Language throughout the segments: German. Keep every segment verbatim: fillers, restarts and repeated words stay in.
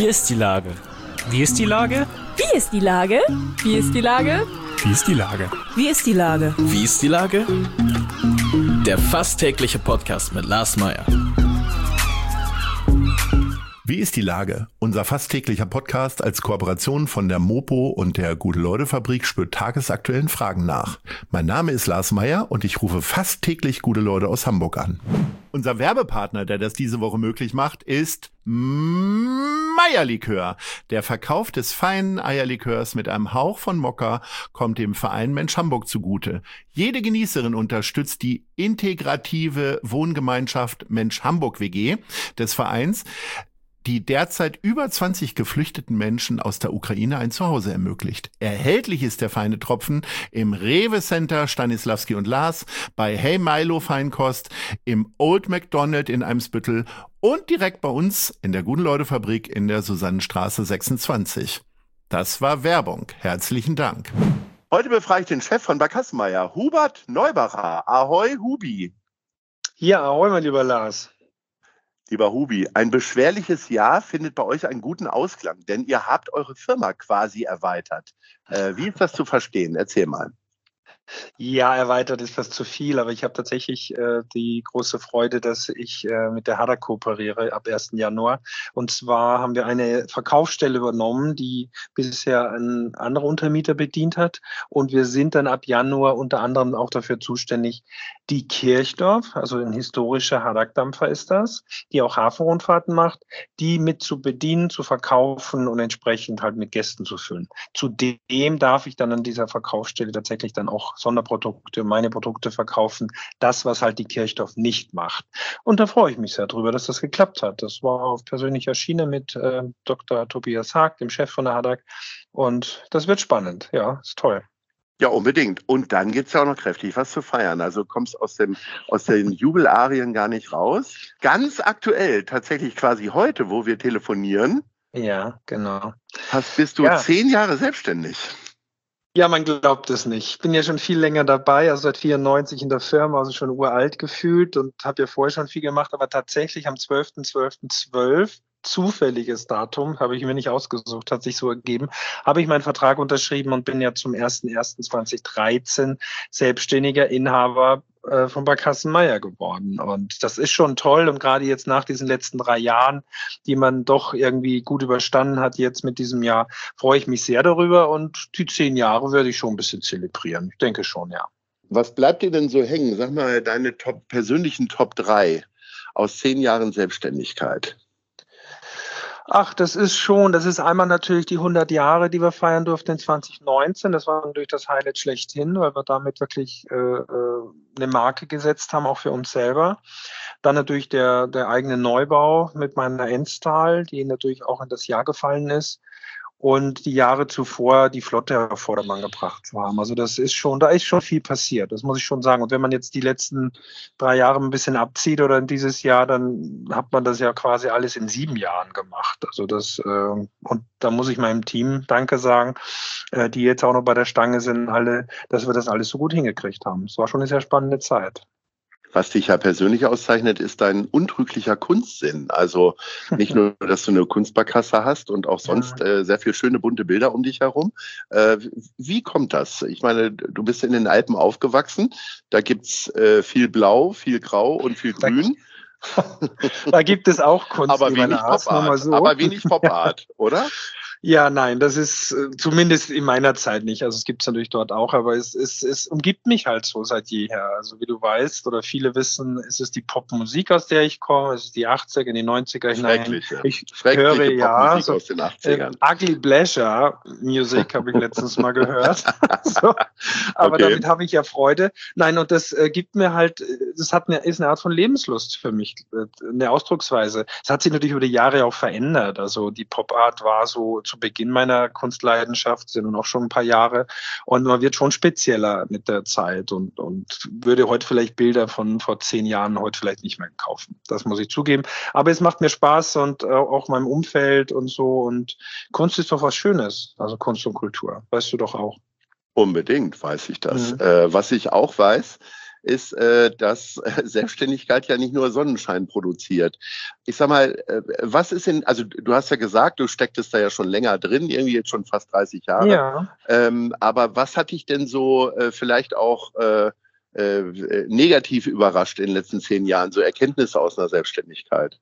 ist die Lage? Wie ist die Lage? Wie ist die Lage? Wie ist die Lage? Wie ist die Lage? Wie ist die Lage? Wie ist die Lage? Der fast tägliche Podcast mit Lars Meyer. Wie ist die Lage? Unser fast täglicher Podcast als Kooperation von der Mopo und der Gute-Leute-Fabrik spürt tagesaktuellen Fragen nach. Mein Name ist Lars Meyer und ich rufe fast täglich gute Leute aus Hamburg an. Unser Werbepartner, der das diese Woche möglich macht, ist Meyer-Likör. Der Verkauf des feinen Eierlikörs mit einem Hauch von Mokka kommt dem Verein Mensch Hamburg zugute. Jede Genießerin unterstützt die integrative Wohngemeinschaft Mensch Hamburg W G des Vereins, die derzeit über zwanzig geflüchteten Menschen aus der Ukraine ein Zuhause ermöglicht. Erhältlich ist der feine Tropfen im Rewe Center Stanislavski und Lars, bei Hey Milo Feinkost, im Old McDonald in Eimsbüttel und direkt bei uns in der Gute-Leute-Fabrik in der Susannenstraße sechsundzwanzig. Das war Werbung. Herzlichen Dank. Heute befrage ich den Chef von Barkassenmeier, Hubert Neubacher. Ahoi, Hubi. Ja, ahoi, mein lieber Lars. Lieber Hubi, ein beschwerliches Jahr findet bei euch einen guten Ausklang, denn ihr habt eure Firma quasi erweitert. Äh, wie ist das zu verstehen? Erzähl mal. Ja, erweitert ist fast zu viel, aber ich habe tatsächlich äh, die große Freude, dass ich äh, mit der Hadak kooperiere ab ersten Januar. Und zwar haben wir eine Verkaufsstelle übernommen, die bisher ein anderer Untermieter bedient hat. Und wir sind dann ab Januar unter anderem auch dafür zuständig, die Kirchdorf, also ein historischer Hadak-Dampfer ist das, die auch Hafenrundfahrten macht, die mit zu bedienen, zu verkaufen und entsprechend halt mit Gästen zu füllen. Zudem darf ich dann an dieser Verkaufsstelle tatsächlich dann auch Sonderprodukte, meine Produkte verkaufen, das, was halt die Kirchdorf nicht macht. Und da freue ich mich sehr drüber, dass das geklappt hat. Das war auf persönlicher Schiene mit äh, Doktor Tobias Haag, dem Chef von der Hadak. Und das wird spannend. Ja, ist toll. Ja, unbedingt. Und dann gibt's ja auch noch kräftig was zu feiern. Also kommst aus dem aus den Jubelarien gar nicht raus. Ganz aktuell, tatsächlich quasi heute, wo wir telefonieren. Ja, genau. Hast, bist du ja. zehn Jahre selbstständig. Ja, man glaubt es nicht. Ich bin ja schon viel länger dabei, also seit vierundneunzig in der Firma, also schon uralt gefühlt und habe ja vorher schon viel gemacht, aber tatsächlich am zwölften zwölften zwölf, zufälliges Datum, habe ich mir nicht ausgesucht, hat sich so ergeben, habe ich meinen Vertrag unterschrieben und bin ja zum ersten ersten zweitausenddreizehn selbstständiger Inhaber äh, von Barkassenmeier geworden. Und das ist schon toll und gerade jetzt nach diesen letzten drei Jahren, die man doch irgendwie gut überstanden hat, jetzt mit diesem Jahr, freue ich mich sehr darüber und die zehn Jahre werde ich schon ein bisschen zelebrieren. Ich denke schon, ja. Was bleibt dir denn so hängen? Sag mal deine Top, persönlichen Top drei aus zehn Jahren Selbstständigkeit. Ach, das ist schon, das ist einmal natürlich die hundert Jahre, die wir feiern durften in zwanzig neunzehn. Das war natürlich das Highlight schlechthin, weil wir damit wirklich äh, eine Marke gesetzt haben, auch für uns selber. Dann natürlich der, der eigene Neubau mit meiner Enstal, die natürlich auch in das Jahr gefallen ist. Und die Jahre zuvor die Flotte auf Vordermann gebracht zu haben. Also das ist schon, da ist schon viel passiert, das muss ich schon sagen. Und wenn man jetzt die letzten drei Jahre ein bisschen abzieht oder in dieses Jahr, dann hat man das ja quasi alles in sieben Jahren gemacht. Also das, äh, und da muss ich meinem Team Danke sagen, äh, die jetzt auch noch bei der Stange sind, alle, dass wir das alles so gut hingekriegt haben. Es war schon eine sehr spannende Zeit. Was dich ja persönlich auszeichnet, ist dein untrüglicher Kunstsinn. Also nicht nur, dass du eine Kunstbarkasse hast und auch sonst ja. äh, sehr viel schöne bunte Bilder um dich herum. Äh, wie kommt das? Ich meine, du bist in den Alpen aufgewachsen. Da gibt's äh, viel Blau, viel Grau und viel Grün. Da gibt es auch Kunst. Aber wenig Pop-Art, so. Aber wenig Pop-Art, ja. Oder? Ja, nein, das ist äh, zumindest in meiner Zeit nicht. Also es gibt es natürlich dort auch, aber es, es, es umgibt mich halt so seit jeher. Also wie du weißt oder viele wissen, es ist die Popmusik, aus der ich komme, es ist die achtziger, in die neunziger hinein. Schrecklich, ja. Ich Schreckliche höre ja so, aus den achtzigern. Äh, Ugly Pleasure Music habe ich letztens mal gehört. So. Aber okay. Damit habe ich ja Freude. Nein, und das äh, gibt mir halt, das hat eine, ist eine Art von Lebenslust für mich, äh, eine Ausdrucksweise. Es hat sich natürlich über die Jahre auch verändert. Also die Pop-Art war so zu Beginn meiner Kunstleidenschaft, sind nun auch schon ein paar Jahre, und man wird schon spezieller mit der Zeit und, und würde heute vielleicht Bilder von vor zehn Jahren heute vielleicht nicht mehr kaufen. Das muss ich zugeben. Aber es macht mir Spaß und äh, auch meinem Umfeld und so, und Kunst ist doch was Schönes, also Kunst und Kultur, weißt du doch auch. Unbedingt weiß ich das. Mhm. Äh, was ich auch weiß, ist, äh, dass äh, Selbstständigkeit ja nicht nur Sonnenschein produziert. Ich sag mal, äh, was ist denn, also du hast ja gesagt, du stecktest da ja schon länger drin, irgendwie jetzt schon fast dreißig Jahre. Ja. Ähm, aber was hat dich denn so äh, vielleicht auch äh, äh, negativ überrascht in den letzten zehn Jahren, so Erkenntnisse aus einer Selbstständigkeit?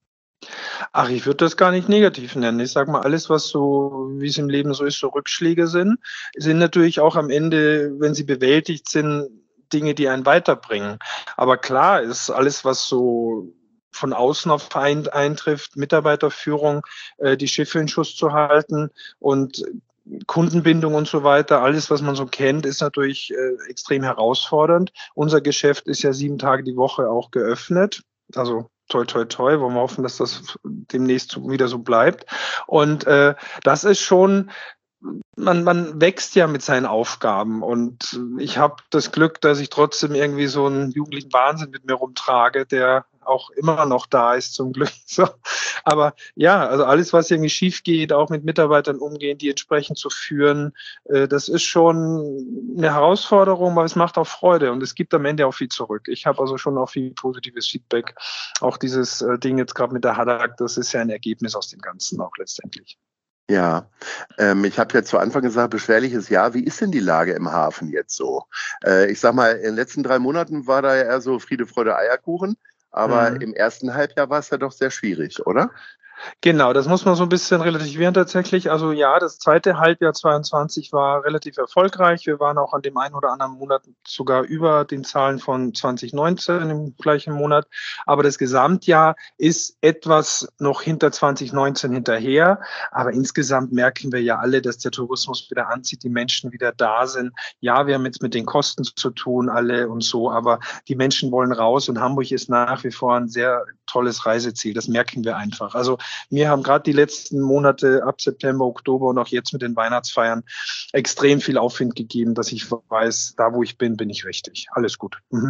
Ach, ich würde das gar nicht negativ nennen. Ich sage mal, alles, was so, wie es im Leben so ist, so Rückschläge sind, sind natürlich auch am Ende, wenn sie bewältigt sind, Dinge, die einen weiterbringen. Aber klar ist alles, was so von außen auf einen eintrifft, Mitarbeiterführung, äh, die Schiffe in Schuss zu halten und Kundenbindung und so weiter, alles, was man so kennt, ist natürlich äh, extrem herausfordernd. Unser Geschäft ist ja sieben Tage die Woche auch geöffnet. Also toi, toi, toi, wollen wir hoffen, dass das demnächst wieder so bleibt. Und äh, das ist schon, man, man wächst ja mit seinen Aufgaben. Und ich habe das Glück, dass ich trotzdem irgendwie so einen jugendlichen Wahnsinn mit mir rumtrage, der auch immer noch da ist, zum Glück. So. Aber ja, also alles, was irgendwie schief geht, auch mit Mitarbeitern umgehen, die entsprechend zu führen, äh, das ist schon eine Herausforderung, aber es macht auch Freude und es gibt am Ende auch viel zurück. Ich habe also schon auch viel positives Feedback. Auch dieses äh, Ding jetzt gerade mit der Haddock, das ist ja ein Ergebnis aus dem Ganzen auch letztendlich. Ja, ähm, ich habe ja zu Anfang gesagt, beschwerliches Jahr. Wie ist denn die Lage im Hafen jetzt so? Äh, ich sag mal, in den letzten drei Monaten war da ja eher so Friede, Freude, Eierkuchen. Aber mhm. im ersten Halbjahr war es ja doch sehr schwierig, oder? Genau, das muss man so ein bisschen relativieren tatsächlich. Also ja, das zweite Halbjahr zweiundzwanzig war relativ erfolgreich. Wir waren auch an dem einen oder anderen Monat sogar über den Zahlen von zwanzig neunzehn im gleichen Monat. Aber das Gesamtjahr ist etwas noch hinter zwanzig neunzehn hinterher. Aber insgesamt merken wir ja alle, dass der Tourismus wieder anzieht, die Menschen wieder da sind. Ja, wir haben jetzt mit den Kosten zu tun, alle und so. Aber die Menschen wollen raus und Hamburg ist nach wie vor ein sehr tolles Reiseziel. Das merken wir einfach. Also mir haben gerade die letzten Monate ab September, Oktober und auch jetzt mit den Weihnachtsfeiern extrem viel Aufwind gegeben, dass ich weiß, da wo ich bin, bin ich richtig. Alles gut. Mhm.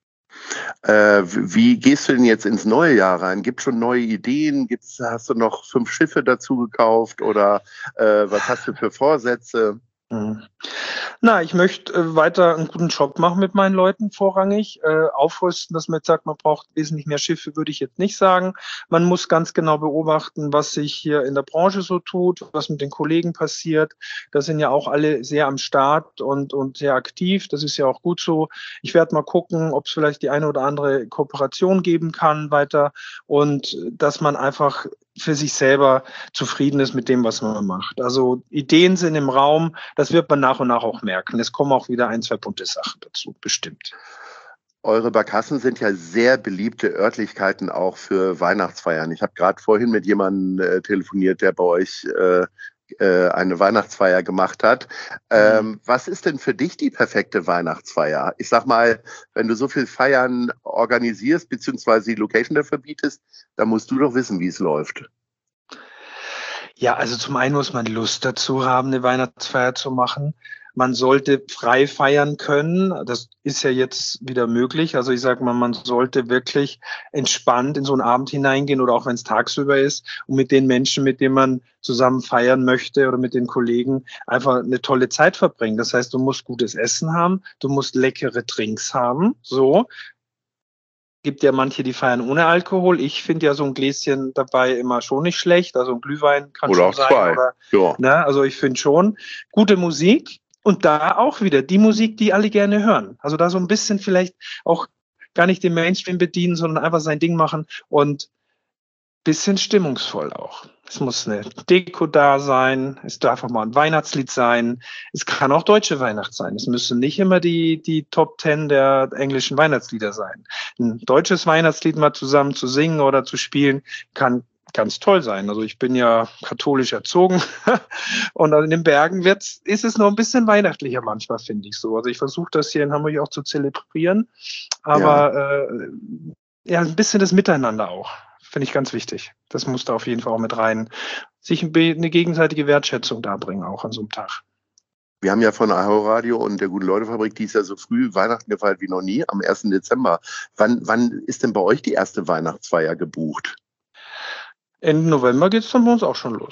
Äh, wie gehst du denn jetzt ins neue Jahr rein? Gibt es schon neue Ideen? Gibt's, hast du noch fünf Schiffe dazu gekauft oder äh, was hast du für Vorsätze? Mhm. Na, ich möchte äh, weiter einen guten Job machen mit meinen Leuten vorrangig. Äh, aufrüsten, dass man jetzt sagt, man braucht wesentlich mehr Schiffe, würde ich jetzt nicht sagen. Man muss ganz genau beobachten, was sich hier in der Branche so tut, was mit den Kollegen passiert. Da sind ja auch alle sehr am Start und, und sehr aktiv. Das ist ja auch gut so. Ich werde mal gucken, ob es vielleicht die eine oder andere Kooperation geben kann weiter und dass man einfach für sich selber zufrieden ist mit dem, was man macht. Also Ideen sind im Raum, das wird man nach und nach auch merken. Es kommen auch wieder ein, zwei bunte Sachen dazu, bestimmt. Eure Barkassen sind ja sehr beliebte Örtlichkeiten auch für Weihnachtsfeiern. Ich habe gerade vorhin mit jemandem äh, telefoniert, der bei euch äh, äh, eine Weihnachtsfeier gemacht hat. Ähm, mhm. Was ist denn für dich die perfekte Weihnachtsfeier? Ich sag mal, wenn du so viel Feiern organisierst, beziehungsweise die Location dafür bietest, dann musst du doch wissen, wie es läuft. Ja, also zum einen muss man Lust dazu haben, eine Weihnachtsfeier zu machen. Man sollte frei feiern können. Das ist ja jetzt wieder möglich. Also ich sage mal, man sollte wirklich entspannt in so einen Abend hineingehen oder auch wenn es tagsüber ist und mit den Menschen, mit denen man zusammen feiern möchte oder mit den Kollegen einfach eine tolle Zeit verbringen. Das heißt, du musst gutes Essen haben, du musst leckere Drinks haben, so. Gibt ja manche, die feiern ohne Alkohol. Ich finde ja so ein Gläschen dabei immer schon nicht schlecht. Also ein Glühwein kann oder schon auch sein. Zwei. Oder, ja. Ne, also ich finde schon gute Musik und da auch wieder die Musik, die alle gerne hören. Also da so ein bisschen vielleicht auch gar nicht den Mainstream bedienen, sondern einfach sein Ding machen und bisschen stimmungsvoll auch. Es muss eine Deko da sein, es darf auch mal ein Weihnachtslied sein, es kann auch deutsche Weihnacht sein. Es müssen nicht immer die, die Top Ten der englischen Weihnachtslieder sein. Ein deutsches Weihnachtslied mal zusammen zu singen oder zu spielen, kann ganz toll sein. Also ich bin ja katholisch erzogen und in den Bergen wird's, ist es noch ein bisschen weihnachtlicher manchmal, finde ich so. Also ich versuche das hier in Hamburg auch zu zelebrieren, aber ja, äh, ja ein bisschen das Miteinander auch. Finde ich ganz wichtig. Das muss da auf jeden Fall auch mit rein. Sich eine gegenseitige Wertschätzung darbringen, auch an so einem Tag. Wir haben ja von Ahau Radio und der Gute-Leute-Fabrik, die ist ja so früh Weihnachten gefeiert wie noch nie, am ersten Dezember. Wann, wann ist denn bei euch die erste Weihnachtsfeier gebucht? Ende November geht es dann bei uns auch schon los.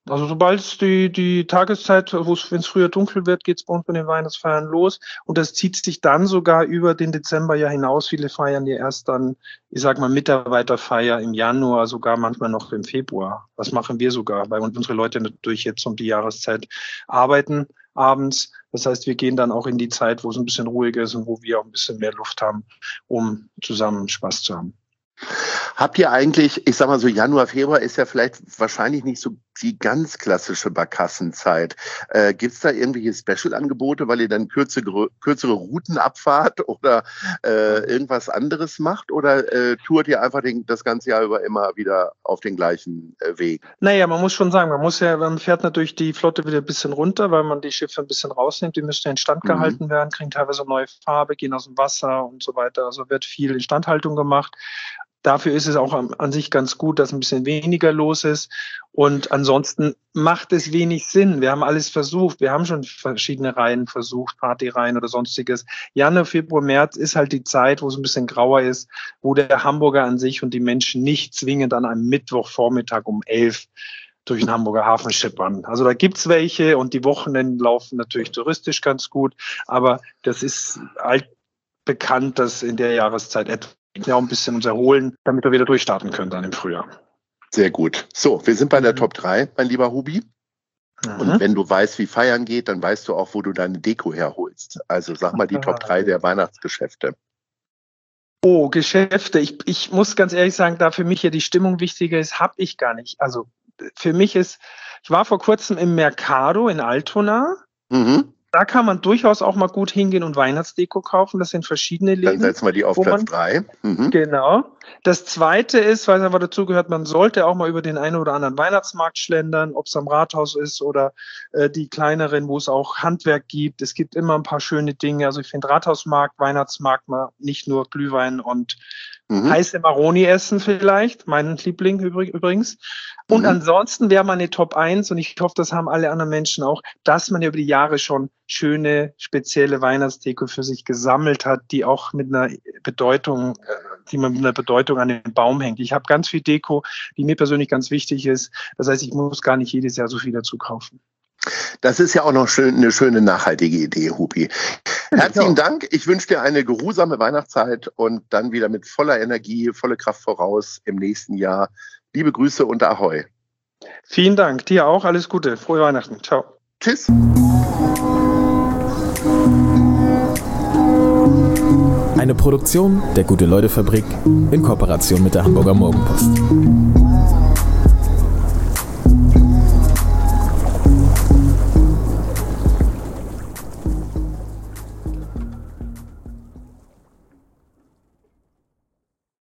Also sobald es die, die Tageszeit, wenn es früher dunkel wird, geht es bei uns mit den Weihnachtsfeiern los. Und das zieht sich dann sogar über den Dezember ja hinaus. Viele feiern ja erst dann, ich sag mal, Mitarbeiterfeier im Januar, sogar manchmal noch im Februar. Das machen wir sogar, weil unsere Leute natürlich jetzt um die Jahreszeit arbeiten abends. Das heißt, wir gehen dann auch in die Zeit, wo es ein bisschen ruhiger ist und wo wir auch ein bisschen mehr Luft haben, um zusammen Spaß zu haben. Habt ihr eigentlich, ich sag mal so, Januar, Februar ist ja vielleicht wahrscheinlich nicht so die ganz klassische Barkassenzeit. Äh, gibt's da irgendwelche Special-Angebote, weil ihr dann kürzere, kürzere Routen abfahrt oder äh, irgendwas anderes macht? Oder äh, tourt ihr einfach den, das ganze Jahr über immer wieder auf den gleichen äh, Weg? Naja, man muss schon sagen, man muss ja, man fährt natürlich die Flotte wieder ein bisschen runter, weil man die Schiffe ein bisschen rausnimmt. Die müssen ja instand gehalten mhm. werden, kriegen teilweise neue Farbe, gehen aus dem Wasser und so weiter. Also wird viel Instandhaltung gemacht. Dafür ist es auch an, an sich ganz gut, dass ein bisschen weniger los ist. Und ansonsten macht es wenig Sinn. Wir haben alles versucht. Wir haben schon verschiedene Reihen versucht, Partyreihen oder sonstiges. Januar, Februar, März ist halt die Zeit, wo es ein bisschen grauer ist, wo der Hamburger an sich und die Menschen nicht zwingend an einem Mittwochvormittag um elf durch den Hamburger Hafen schippern. Also da gibt's welche und die Wochenenden laufen natürlich touristisch ganz gut. Aber das ist altbekannt, dass in der Jahreszeit etwa ja auch ein bisschen uns erholen, damit wir wieder durchstarten können dann im Frühjahr. Sehr gut. So, wir sind bei der Top drei, mein lieber Hubi. Mhm. Und wenn du weißt, wie feiern geht, dann weißt du auch, wo du deine Deko herholst. Also sag mal die Top drei der Weihnachtsgeschäfte. Oh, Geschäfte. Ich, ich muss ganz ehrlich sagen, da für mich ja die Stimmung wichtiger ist, habe ich gar nicht. Also für mich ist, ich war vor kurzem im Mercado in Altona. Mhm. Da kann man durchaus auch mal gut hingehen und Weihnachtsdeko kaufen. Das sind verschiedene Läden. Dann setzen wir die auf Platz drei. Mhm. Genau. Das Zweite ist, weil es aber dazu gehört, man sollte auch mal über den einen oder anderen Weihnachtsmarkt schlendern, ob es am Rathaus ist oder äh, die kleineren, wo es auch Handwerk gibt. Es gibt immer ein paar schöne Dinge. Also ich finde Rathausmarkt, Weihnachtsmarkt, mal nicht nur Glühwein und mhm. heiße Maroni essen vielleicht, mein Liebling übrigens. Und mhm. ansonsten wäre meine Top eins, und ich hoffe, das haben alle anderen Menschen auch, dass man ja über die Jahre schon schöne, spezielle Weihnachtsdeko für sich gesammelt hat, die auch mit einer Bedeutung, die man mit einer Bedeutung an den Baum hängt. Ich habe ganz viel Deko, die mir persönlich ganz wichtig ist. Das heißt, ich muss gar nicht jedes Jahr so viel dazu kaufen. Das ist ja auch noch schön, eine schöne nachhaltige Idee, Hubi. Herzlichen Dank. Ich wünsche dir eine geruhsame Weihnachtszeit und dann wieder mit voller Energie, volle Kraft voraus im nächsten Jahr. Liebe Grüße und Ahoi. Vielen Dank. Dir auch. Alles Gute. Frohe Weihnachten. Ciao. Tschüss. Eine Produktion der Gute-Leute-Fabrik in Kooperation mit der Hamburger Morgenpost.